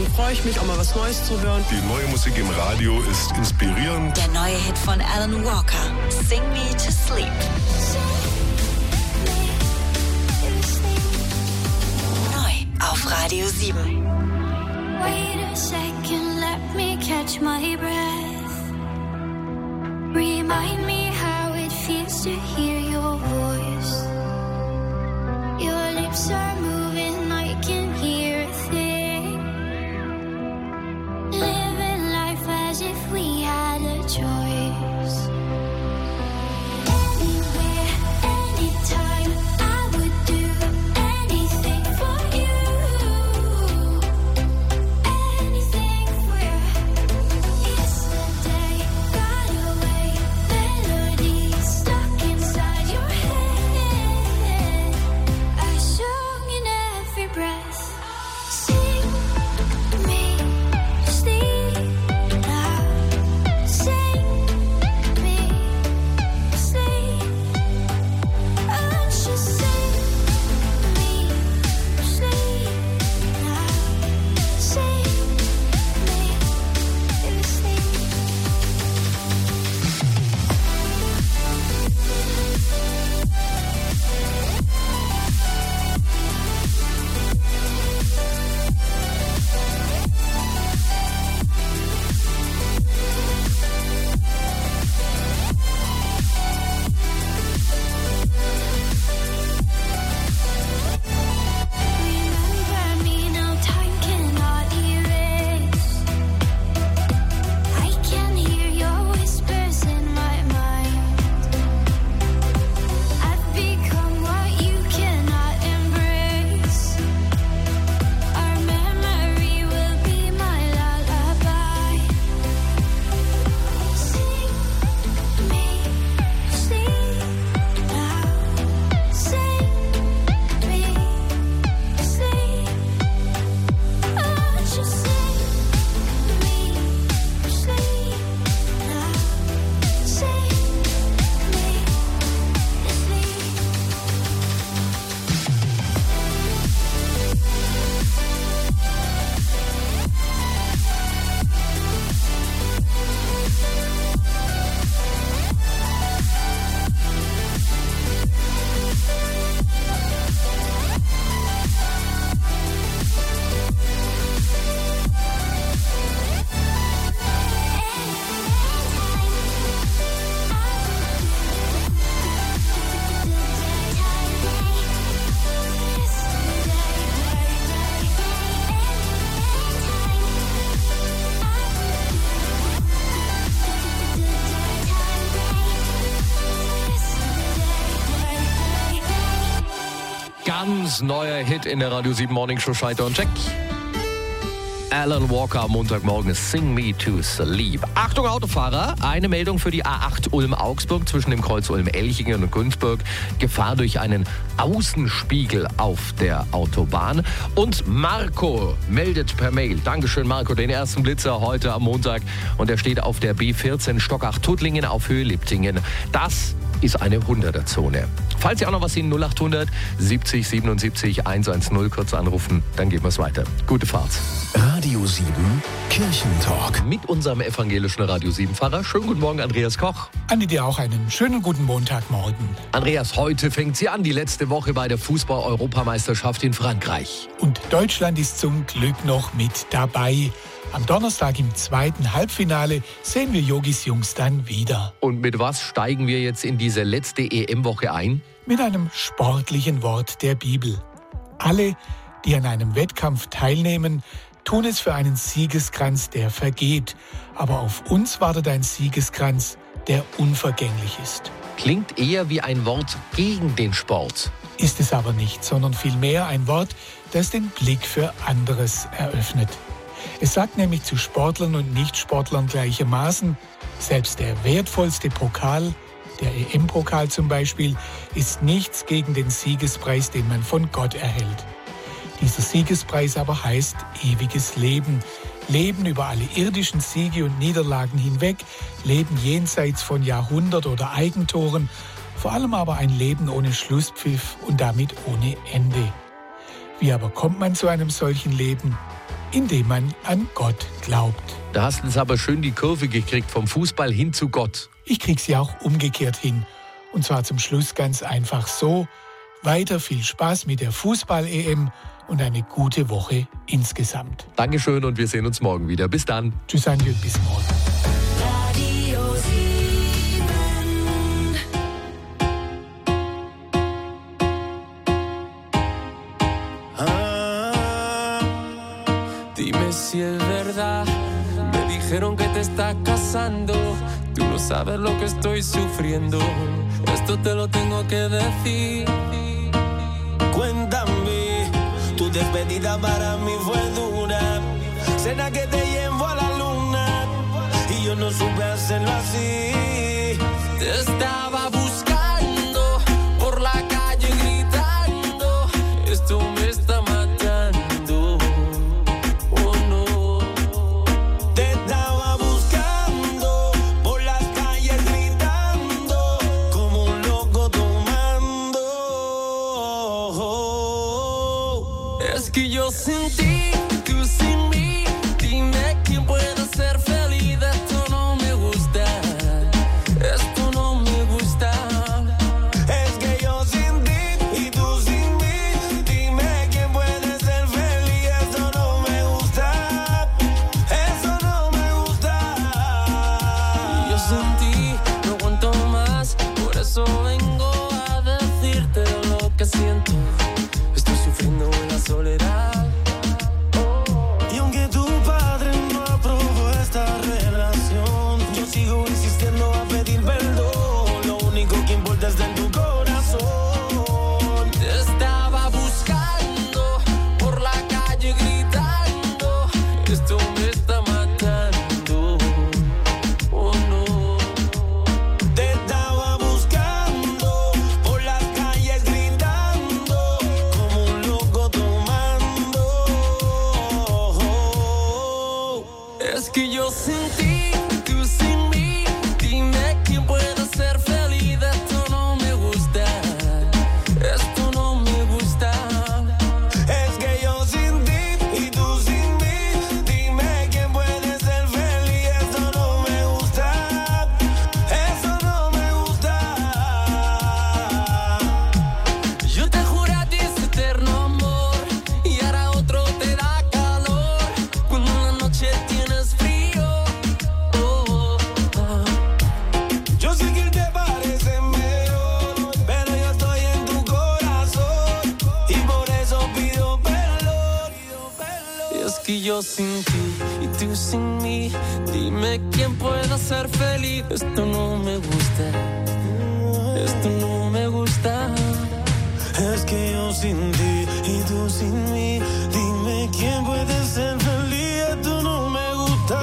freue ich mich, auch mal was Neues zu hören. Die neue Musik im Radio ist inspirierend. Der neue Hit von Alan Walker, Sing Me to Sleep. Neu auf Radio 7. Wait a second, let me catch my breath. Remind me how it feels to hear your voice. Your lips are moving, I can hear a thing. Living life as if we had a choice. Anywhere, anytime, I would do anything for you. Anything for you. Yesterday got away, melodies stuck inside your head. A song in every breath. Sing me to sleep now. Sing me to sleep. Oh, just sing me to sleep now. Sing me to sleep. Remember me now, time cannot erase. I can hear your whispers in my mind. I've become what you cannot embrace. Our memory will be my lullaby. Sing me to sleep now. Sing me to sleep. Oh, just sing me to sleep now. Sing me to sleep. Ganz neuer Hit in der Radio 7 Morning Show, Scheiter und Check. Alan Walker am Montagmorgen, Sing Me to Sleep. Achtung Autofahrer, eine Meldung für die A8 Ulm-Augsburg zwischen dem Kreuz Ulm-Elchingen und Günzburg. Gefahr durch einen Außenspiegel auf der Autobahn. Und Marco meldet per Mail, Dankeschön Marco, den ersten Blitzer heute am Montag. Und er steht auf der B14 Stockach-Tuttlingen auf Höhe Liptingen. Das ist eine 100er-Zone. Falls ihr auch noch was sehen, 0800 70 77 110 kurz anrufen, dann geben wir es weiter. Gute Fahrt. Radio 7 Kirchentalk. Mit unserem evangelischen Radio 7-Pfarrer. Schönen guten Morgen, Andreas Koch. Andi, dir auch einen schönen guten Montagmorgen. Andreas, heute fängt sie an, die letzte Woche bei der Fußball-Europameisterschaft in Frankreich. Und Deutschland ist zum Glück noch mit dabei. Am Donnerstag im zweiten Halbfinale sehen wir Yogis Jungs dann wieder. Und mit was steigen wir jetzt in diese letzte EM-Woche ein? Mit einem sportlichen Wort der Bibel. Alle, die an einem Wettkampf teilnehmen, tun es für einen Siegeskranz, der vergeht. Aber auf uns wartet ein Siegeskranz, der unvergänglich ist. Klingt eher wie ein Wort gegen den Sport. Ist es aber nicht, sondern vielmehr ein Wort, das den Blick für anderes eröffnet. Es sagt nämlich zu Sportlern und Nichtsportlern gleichermaßen, selbst der wertvollste Pokal, der EM-Pokal zum Beispiel, ist nichts gegen den Siegespreis, den man von Gott erhält. Dieser Siegespreis aber heißt ewiges Leben. Leben über alle irdischen Siege und Niederlagen hinweg, Leben jenseits von Jahrhundert- oder Eigentoren, vor allem aber ein Leben ohne Schlusspfiff und damit ohne Ende. Wie aber kommt man zu einem solchen Leben? indem man an Gott glaubt. Da hast du uns aber schön die Kurve gekriegt vom Fußball hin zu Gott. Ich krieg sie auch umgekehrt hin. Und zwar zum Schluss ganz einfach so. Weiter viel Spaß mit der Fußball-EM und eine gute Woche insgesamt. Dankeschön und wir sehen uns morgen wieder. Bis dann. Tschüss, Anjel, bis morgen. Radio 7. Dime si es verdad, me dijeron que te estás casando. Tú no sabes lo que estoy sufriendo. Esto te lo tengo que decir. Cuéntame, tu despedida para mí fue dura. Cena que te llevo a la luna y yo no supe hacerlo así. Te estaba buscando por la calle gritando. Esto me está matando. Oh no. Te estaba buscando por las calles gritando como un loco tomando. Es que yo sin ti, tú sin mí. Dime quién puede ser feliz. Esto no me gusta. Esto no me gusta. Es que yo sin ti y tú sin mí. Dime quién puede ser feliz. Esto no me gusta. Eso no me gusta. Yo sin ti no aguanto más. Por eso vengo a decirte lo que siento. Estoy sufriendo en la soledad. Y aunque tu padre no aprobó esta relación, yo sigo insistiendo a pedir perdón. Lo único que importa es en tu corazón. Te estaba buscando por la calle gritando. Esto me está matando. Oh no. Te estaba buscando por las calles gritando como un loco tomando. Es que yo sin ti, tú sin mí. Dime quién puede ser feliz. Esto no me gusta. Esto no me gusta. Es que yo sin ti y tú sin mí. Dime quién puede ser feliz. Esto no me gusta. Eso no me gusta. Yo te juro a ti ese eterno amor y ahora otro te da calor cuando en la noche tienes frío. Oh, oh. Yo sé que te parece mejor, pero yo estoy en tu corazón y por eso pido perdón. Y es que yo sin ti y tú sin mí. Dime quién puede ser feliz. Esto no me gusta. Esto no me gusta. Es que yo sin ti y tú sin mí. Dime quién puede ser feliz. Esto no me gusta.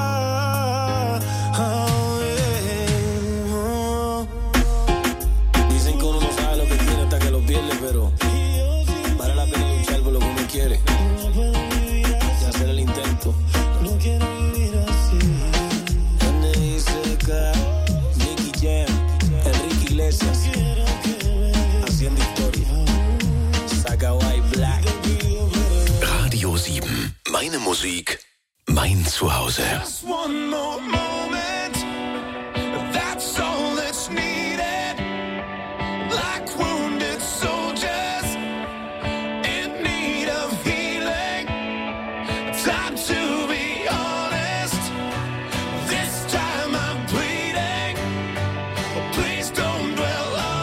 Dicen que uno no sabe lo que tiene hasta que lo pierde, pero vale la pena luchar por lo que uno quiere y hacer el intento. No quiero vivir así. NICK, Nicky Jam, Enrique Iglesias, haciendo historia. Saga White Black. Radio 7. Meine Musik, mein Zuhause. Just one more moment, that's all that's needed. Like wounded soldiers in need of healing. Time to